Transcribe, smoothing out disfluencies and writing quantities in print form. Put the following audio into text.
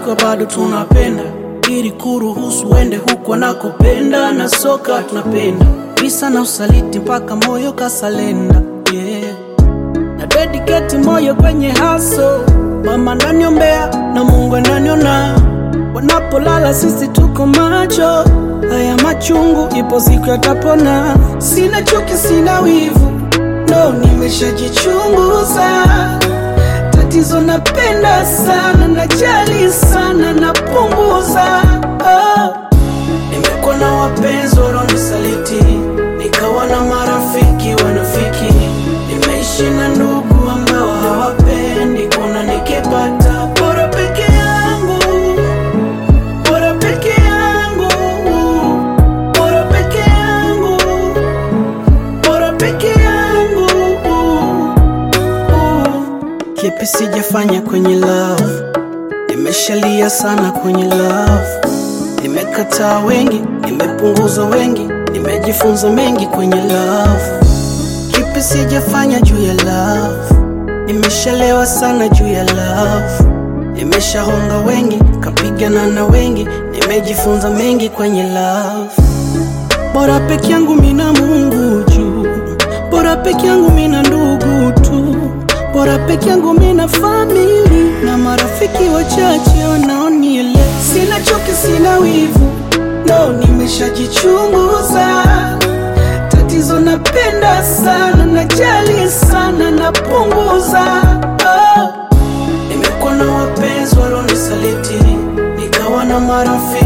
tukiwa bado tunapenda, ili kuruhusu uende huko nakopenda, na soka tunapenda visa na usaliti mpaka moyo kasalenda, yeah. Na dedicate moyo kwenye haso, mama ananiombea na Mungu ananiona, wanapolala sisi tuko macho, haya machungu ipo siku yatapona. Sina chuki sina wivu, no, nimeshajichunguza. Tatizo napenda sana, najali sana, napunguza. Nimekuwa na wapenzi walionisaliti, nikawa na marafiki wanafiki, nimeishi na ndugu ambao hawapendi kuna nikipata bora peke yangu, bora peke yangu, bora peke yangu, bora peke yangu. Kipi sijafanya kwenye love, nimeshalia sana kwenye love, nimekataa wengi, nimepunguza wengi, nimejifunza mengi kwenye love. Kipi sijafanya juu ya love, nimeshalewa sana juu ya love, nimeshahonga wengi, kapigana na wengi, nimejifunza mengi kwenye love. Bora peke yangu mina Mungu juu, bora peke yangu mina ndugu tu, bora peke yangu mina family na marafiki wachache wanaonielewa. Sina chuki sina wivu, no, nimeshajichunguza. Tatizo napenda sana, najali sana, napunguza. Nimekuwa na wapenzi walionisaliti, nikawa na marafiki